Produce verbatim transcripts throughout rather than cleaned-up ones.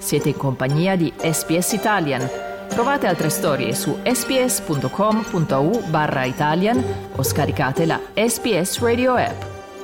Siete in compagnia di S B S Italian. Trovate altre storie su sbs.com.au barra Italian o scaricate la S B S Radio app.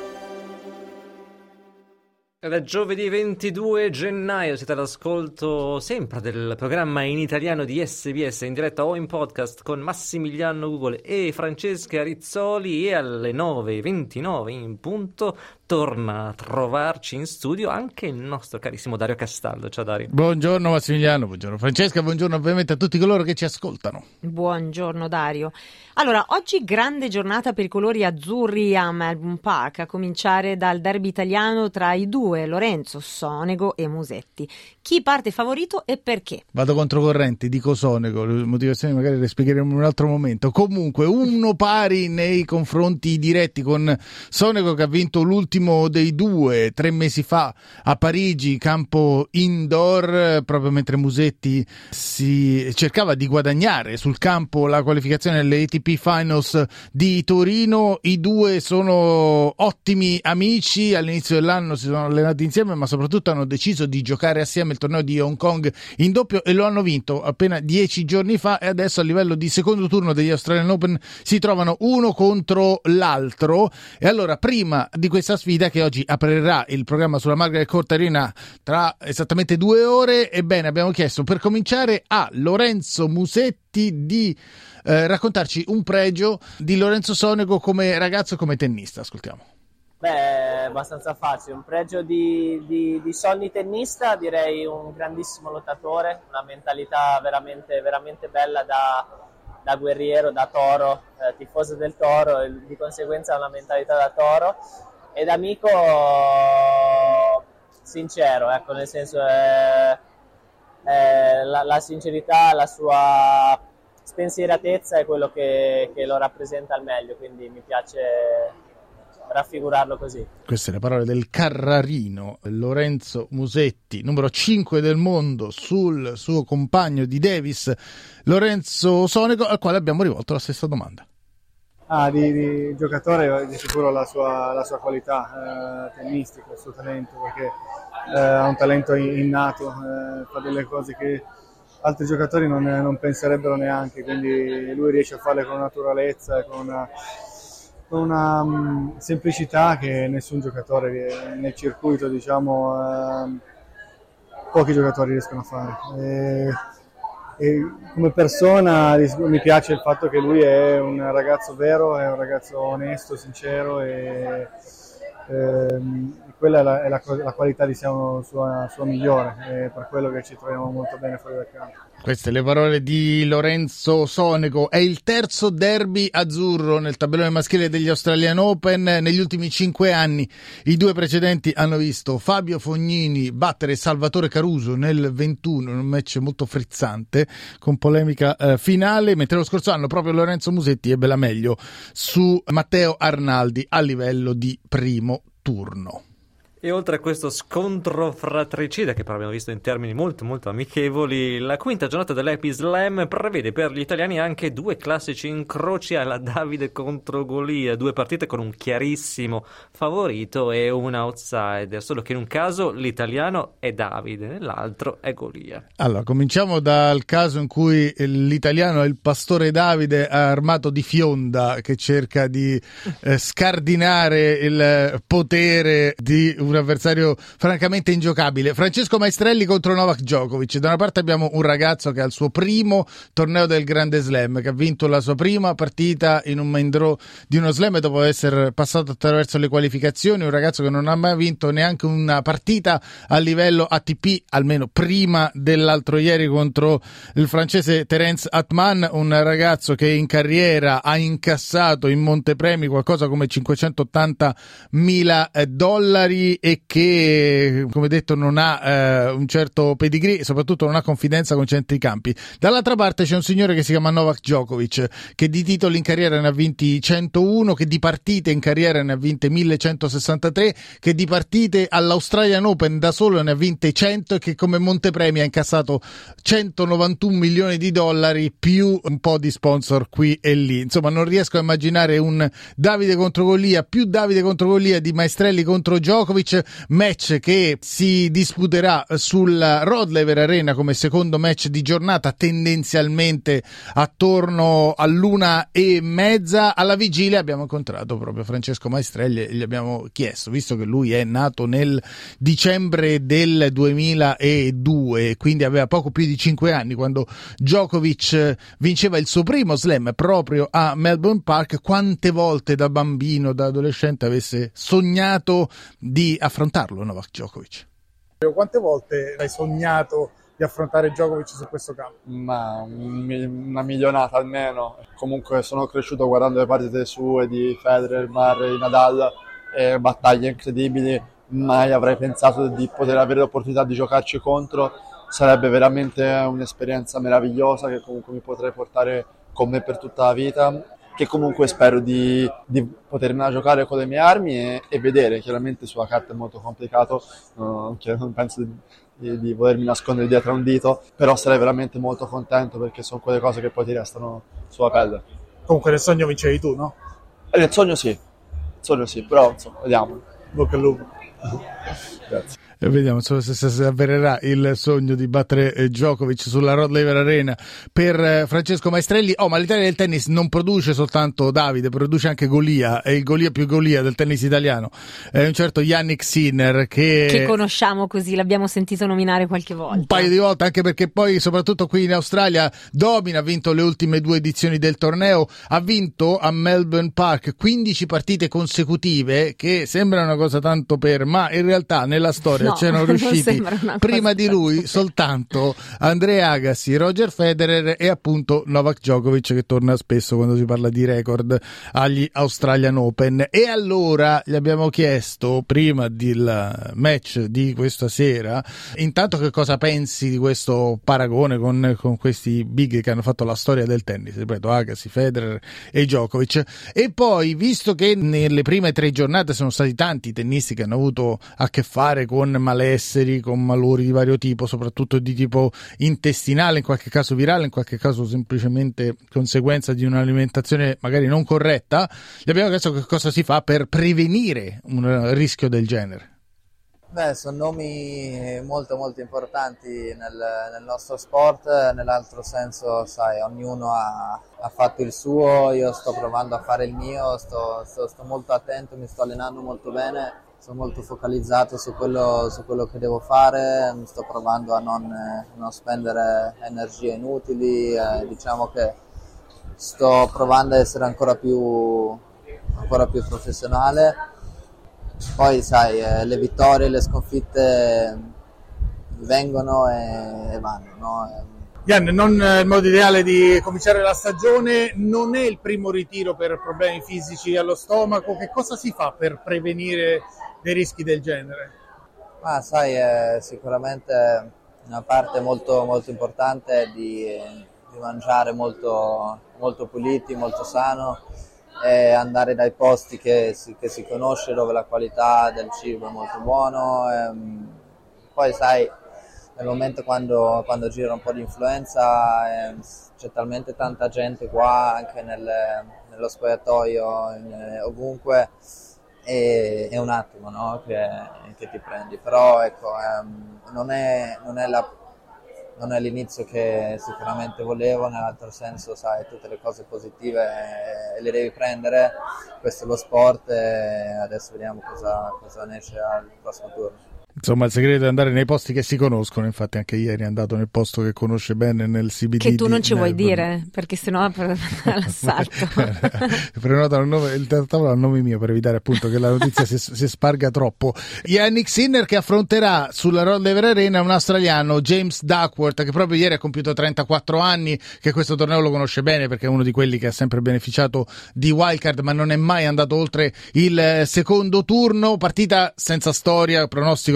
È giovedì ventidue gennaio, siete all'ascolto sempre del programma in italiano di S B S in diretta o in podcast con Massimiliano Google e Francesca Rizzoli, e alle nove e ventinove in punto torna a trovarci in studio anche il nostro carissimo Dario Castaldo. Ciao Dario. Buongiorno Massimiliano, buongiorno Francesca, buongiorno ovviamente a tutti coloro che ci ascoltano. Buongiorno Dario. Allora, oggi grande giornata per i colori azzurri a Melbourne Park, a cominciare dal derby italiano tra i due, Lorenzo Sonego e Musetti. Chi parte favorito e perché? Vado controcorrente, dico Sonego, le motivazioni magari le spiegheremo in un altro momento. Comunque uno pari nei confronti diretti con Sonego, che ha vinto l'ultimo dei due tre mesi fa a Parigi, campo indoor, proprio mentre Musetti si cercava di guadagnare sul campo la qualificazione alle A T P Finals di Torino. I due sono ottimi amici, all'inizio dell'anno si sono allenati insieme, ma soprattutto hanno deciso di giocare assieme il torneo di Hong Kong in doppio e lo hanno vinto appena dieci giorni fa, e adesso a livello di secondo turno degli Australian Open si trovano uno contro l'altro. E allora, prima di questa sfida che oggi aprirà il programma sulla Margaret Court Arena tra esattamente due ore, ebbene abbiamo chiesto per cominciare a Lorenzo Musetti di eh, raccontarci un pregio di Lorenzo Sonego come ragazzo e come tennista. Ascoltiamo. Beh, è abbastanza facile, un pregio di, di, di Sonny tennista, direi un grandissimo lottatore, una mentalità veramente, veramente bella da, da guerriero, da toro, eh, tifoso del Toro, e di conseguenza una mentalità da toro, ed amico sincero, ecco, nel senso eh, eh, la, la sincerità, la sua spensieratezza è quello che, che lo rappresenta al meglio, quindi mi piace raffigurarlo così. Queste le parole del Carrarino Lorenzo Musetti, numero cinque del mondo, sul suo compagno di Davis Lorenzo Sonego, al quale abbiamo rivolto la stessa domanda. Ah, di, di giocatore di sicuro la sua, la sua qualità eh, tennistica, assolutamente, perché eh, ha un talento innato, eh, fa delle cose che altri giocatori non, non penserebbero neanche, quindi lui riesce a farle con naturalezza e con una con una um, semplicità che nessun giocatore nel circuito, diciamo, uh, pochi giocatori riescono a fare. E, e come persona mi piace il fatto che lui è un ragazzo vero, è un ragazzo onesto, sincero, e ehm, quella è, la, è la, la qualità, diciamo, sua, sua migliore, e per quello che ci troviamo molto bene fuori dal campo. Queste le parole di Lorenzo Sonego. È il terzo derby azzurro nel tabellone maschile degli Australian Open negli ultimi cinque anni. I due precedenti hanno visto Fabio Fognini battere Salvatore Caruso nel ventuno, in un match molto frizzante con polemica eh, finale, mentre lo scorso anno proprio Lorenzo Musetti ebbe la meglio su Matteo Arnaldi a livello di primo turno. E oltre a questo scontro fratricida, che però abbiamo visto in termini molto molto amichevoli, la quinta giornata dell'Happy Slam prevede per gli italiani anche due classici incroci alla Davide contro Golia, due partite con un chiarissimo favorito e un outsider, solo che in un caso l'italiano è Davide, nell'altro è Golia. Allora, cominciamo dal caso in cui l'italiano è il pastore Davide armato di fionda, che cerca di eh, scardinare il potere di un avversario francamente ingiocabile. Francesco Maestrelli contro Novak Djokovic. Da una parte abbiamo un ragazzo che ha il suo primo torneo del Grande Slam, che ha vinto la sua prima partita in un main draw di uno slam dopo essere passato attraverso le qualificazioni, un ragazzo che non ha mai vinto neanche una partita a livello A T P, almeno prima dell'altro ieri contro il francese Terence Atman, un ragazzo che in carriera ha incassato in montepremi qualcosa come cinquecentottantamila dollari e che, come detto, non ha eh, un certo pedigree e soprattutto non ha confidenza con certi campi. Dall'altra parte c'è un signore che si chiama Novak Djokovic, che di titoli in carriera ne ha vinti centouno, che di partite in carriera ne ha vinte millecentosessantatré, che di partite all'Australian Open da solo ne ha vinte cento e che come montepremi ha incassato centonovantuno milioni di dollari più un po' di sponsor qui e lì. Insomma, non riesco a immaginare un Davide contro Golia più Davide contro Golia di Maestrelli contro Djokovic. Djokovic, match che si disputerà sulla Rod Laver Arena come secondo match di giornata, tendenzialmente attorno all'una e mezza. Alla vigilia abbiamo incontrato proprio Francesco Maestrelli e gli abbiamo chiesto, visto che lui è nato nel dicembre del duemiladue, quindi aveva poco più di cinque anni quando Djokovic vinceva il suo primo slam proprio a Melbourne Park, quante volte da bambino, da adolescente avesse sognato di affrontarlo Novak Djokovic. Quante volte hai sognato di affrontare Djokovic su questo campo? Ma una milionata almeno. Comunque sono cresciuto guardando le partite sue di Federer, Murray, Nadal, e battaglie incredibili. Mai avrei pensato di poter avere l'opportunità di giocarci contro. Sarebbe veramente un'esperienza meravigliosa che comunque mi potrei portare con me per tutta la vita, che comunque spero di, di potermela giocare con le mie armi e, e vedere. Chiaramente sulla carta è molto complicato, uh, non penso di, di, di volermi nascondere dietro a un dito, però sarei veramente molto contento perché sono quelle cose che poi ti restano sulla pelle. Comunque nel sogno vincevi tu, no? E nel sogno sì, nel sogno sì, però insomma, vediamo. Bocca al lupo. Grazie. E vediamo se, se, se avvererà il sogno di battere eh, Djokovic sulla Rod Laver Arena per eh, Francesco Maestrelli. Oh, ma l'Italia del tennis non produce soltanto Davide, produce anche Golia, è il Golia più Golia del tennis italiano, è un certo Jannik Sinner che... che conosciamo, così l'abbiamo sentito nominare qualche volta, un paio di volte, anche perché poi soprattutto qui in Australia domina, ha vinto le ultime due edizioni del torneo, ha vinto a Melbourne Park quindici partite consecutive, che sembra una cosa tanto per, ma in realtà nella storia no, c'erano riusciti prima di lui tanto. soltanto Andrea Agassi, Roger Federer e appunto Novak Djokovic, che torna spesso quando si parla di record agli Australian Open. E allora gli abbiamo chiesto, prima del match di questa sera, intanto che cosa pensi di questo paragone con, con questi big che hanno fatto la storia del tennis, ripeto, Agassi, Federer e Djokovic, e poi, visto che nelle prime tre giornate sono stati tanti i tennisti che hanno avuto a che fare con malesseri, con malori di vario tipo, soprattutto di tipo intestinale, in qualche caso virale, in qualche caso semplicemente conseguenza di un'alimentazione magari non corretta, gli abbiamo chiesto che cosa si fa per prevenire un rischio del genere. Beh, sono nomi molto molto importanti nel, nel nostro sport. Nell'altro senso, sai, ognuno ha, ha fatto il suo, io sto provando a fare il mio, sto, sto, sto molto attento, mi sto allenando molto bene, sono molto focalizzato su quello, su quello che devo fare, sto provando a non, non spendere energie inutili, eh, diciamo che sto provando ad essere ancora più, ancora più professionale. Poi sai, eh, le vittorie, le sconfitte vengono e, e vanno, no? Jan, non il modo ideale di cominciare la stagione, non è il primo ritiro per problemi fisici allo stomaco, che cosa si fa per prevenire dei rischi del genere? Ma sai, eh, sicuramente una parte molto, molto importante è di, di mangiare molto, molto puliti, molto sano, e andare dai posti che si, che si conosce, dove la qualità del cibo è molto buono. Ehm, poi sai, nel momento quando, quando gira un po' di influenza, eh, c'è talmente tanta gente qua, anche nel, nello spogliatoio, in, ovunque, e è un attimo, no, che, che ti prendi. Però ecco, ehm, non è, non è la non è l'inizio che sicuramente volevo, nell'altro senso, sai, tutte le cose positive eh, le devi prendere, questo è lo sport e adesso vediamo cosa, cosa ne esce al prossimo turno. Insomma, il segreto è andare nei posti che si conoscono, infatti anche ieri è andato nel posto che conosce bene, nel C B D. Che tu non ci di vuoi Melbourne. dire, perché sennò per l'assalto. Prenota il nome, il tavolo al nome mio per evitare appunto che la notizia si, si sparga troppo. Jannik Sinner che affronterà sulla Rod Laver Arena un australiano, James Duckworth, che proprio ieri ha compiuto trentaquattro anni, che questo torneo lo conosce bene perché è uno di quelli che ha sempre beneficiato di wildcard, ma non è mai andato oltre il secondo turno. Partita senza storia, pronostico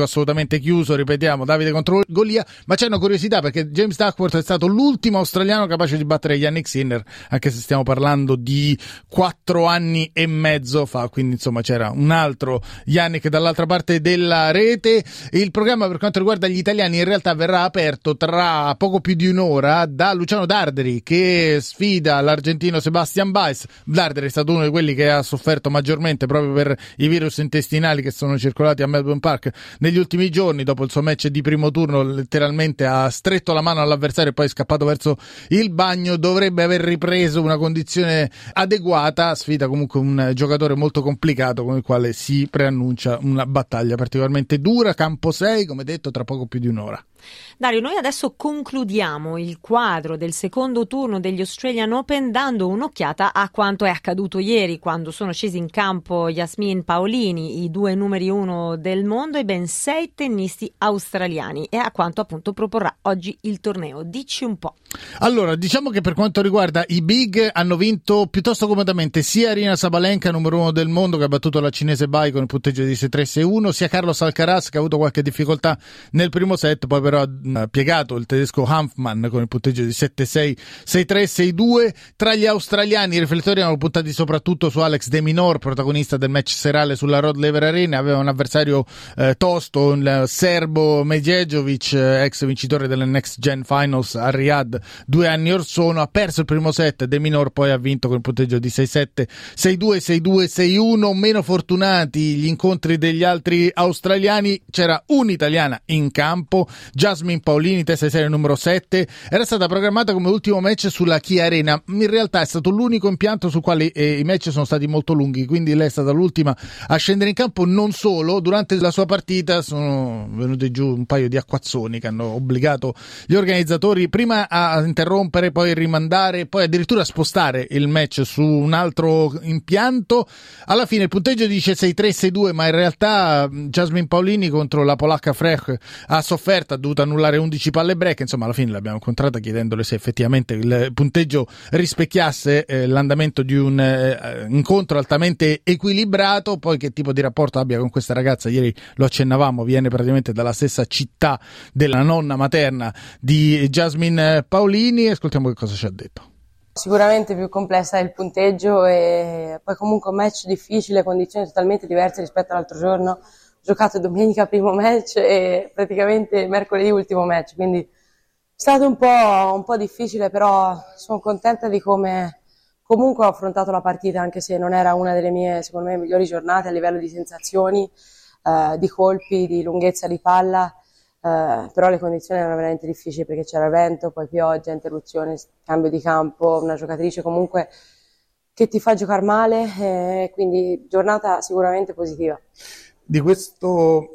assolutamente chiuso, ripetiamo, Davide contro Golia, ma c'è una curiosità perché James Duckworth è stato l'ultimo australiano capace di battere Yannick Sinner, anche se stiamo parlando di quattro anni e mezzo fa, quindi insomma c'era un altro Yannick dall'altra parte della rete. Il programma per quanto riguarda gli italiani in realtà verrà aperto tra poco più di un'ora da Luciano Darderi, che sfida l'argentino Sebastian Baez. Darderi è stato uno di quelli che ha sofferto maggiormente proprio per i virus intestinali che sono circolati a Melbourne Park negli ultimi giorni. Dopo il suo match di primo turno letteralmente ha stretto la mano all'avversario e poi è scappato verso il bagno. Dovrebbe aver ripreso una condizione adeguata, sfida comunque un giocatore molto complicato con il quale si preannuncia una battaglia particolarmente dura. Campo sei, come detto, tra poco più di un'ora. Dario, noi adesso concludiamo il quadro del secondo turno degli Australian Open dando un'occhiata a quanto è accaduto ieri, quando sono scesi in campo Yasmin Paolini, i due numeri uno del mondo e ben sei tennisti australiani, e a quanto appunto proporrà oggi il torneo. Dici un po'. Allora, diciamo che per quanto riguarda i big hanno vinto piuttosto comodamente sia Aryna Sabalenka, numero uno del mondo, che ha battuto la cinese Bai con il punteggio di sei tre sei uno, sia Carlos Alcaraz, che ha avuto qualche difficoltà nel primo set, poi però ha piegato il tedesco Hanfmann con il punteggio di sette sei sei tre sei due. Tra gli australiani i riflettori erano puntati soprattutto su Alex De Minaur, protagonista del match serale sulla Rod Laver Arena. Aveva un avversario eh, tosto, il serbo Medjedovic, eh, ex vincitore delle Next Gen Finals a Riyadh due anni or sono. Ha perso il primo set, De Minaur poi ha vinto con il punteggio di sei sette sei due sei due sei uno. Meno fortunati gli incontri degli altri australiani, c'era un'italiana in campo, Jasmine Paolini, testa di serie numero sette. Era stata programmata come ultimo match sulla Kia Arena, in realtà è stato l'unico impianto sul quale eh, i match sono stati molto lunghi, quindi lei è stata l'ultima a scendere in campo. Non solo, durante la sua partita sono venuti giù un paio di acquazzoni che hanno obbligato gli organizzatori prima a interrompere, poi rimandare, poi addirittura spostare il match su un altro impianto. Alla fine il punteggio dice sei tre sei due, ma in realtà Jasmine Paolini contro la polacca Frech ha sofferto, ha dovuto annullare undici palle break. Insomma, alla fine l'abbiamo incontrata chiedendole se effettivamente il punteggio rispecchiasse eh, l'andamento di un eh, incontro altamente equilibrato. Poi che tipo di rapporto abbia con questa ragazza, ieri lo accennavamo, viene praticamente dalla stessa città della nonna materna di Jasmine Paolini. Ascoltiamo che cosa ci ha detto. Sicuramente più complessa è il punteggio, e poi comunque un match difficile, condizioni totalmente diverse rispetto all'altro giorno. Ho giocato domenica primo match e praticamente mercoledì ultimo match, quindi è stato un po', un po' difficile, però sono contenta di come comunque ho affrontato la partita, anche se non era una delle mie, secondo me, migliori giornate a livello di sensazioni, eh, di colpi, di lunghezza di palla. Uh, però le condizioni erano veramente difficili perché c'era vento, poi pioggia, interruzione, cambio di campo, una giocatrice comunque che ti fa giocare male, eh, quindi giornata sicuramente positiva. Di questo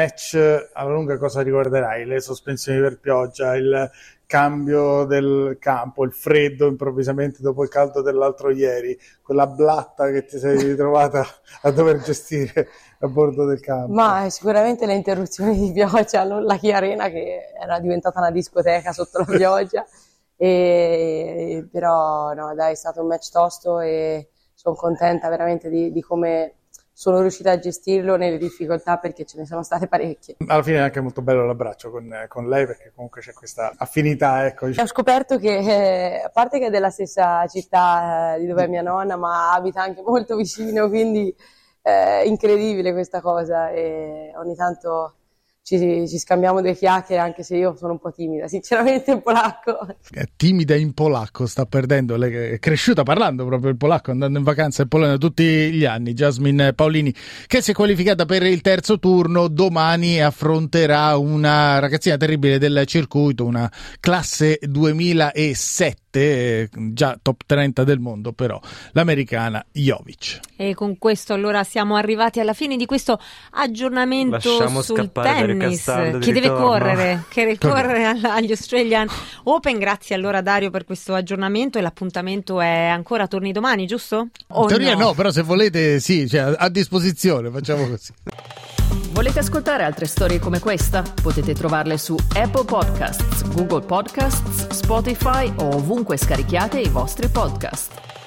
match alla lunga cosa ricorderai? Le sospensioni per pioggia, il cambio del campo, il freddo improvvisamente dopo il caldo dell'altro ieri, quella blatta che ti sei ritrovata a dover gestire a bordo del campo? Ma sicuramente le interruzioni di pioggia, la Kia Arena che era diventata una discoteca sotto la pioggia, e, però no dai, è stato un match tosto e sono contenta veramente di, di come sono riuscita a gestirlo nelle difficoltà, perché ce ne sono state parecchie. Alla fine è anche molto bello l'abbraccio con, con lei, perché comunque c'è questa affinità, ecco. Ho scoperto che, eh, a parte che è della stessa città eh, di dove è mia nonna, ma abita anche molto vicino, quindi è eh, incredibile questa cosa, e ogni tanto ci, ci scambiamo due chiacchiere, anche se io sono un po' timida, sinceramente, in polacco. È timida in polacco, sta perdendo, lei è cresciuta parlando proprio il polacco, andando in vacanza in Polonia tutti gli anni. Jasmine Paolini, che si è qualificata per il terzo turno, domani affronterà una ragazzina terribile del circuito, una classe duemilasette, già top trenta del mondo, però l'americana Jovic. E con questo allora siamo arrivati alla fine di questo aggiornamento Lasciamo sul tennis che deve ritorno. correre, che deve correre agli Australian Open. Grazie allora Dario per questo aggiornamento, e l'appuntamento è ancora torni domani, giusto? O in teoria no? no, però se volete sì, cioè, a disposizione, facciamo così. Volete ascoltare altre storie come questa? Potete trovarle su Apple Podcasts, Google Podcasts, Spotify o ovunque scarichiate i vostri podcast.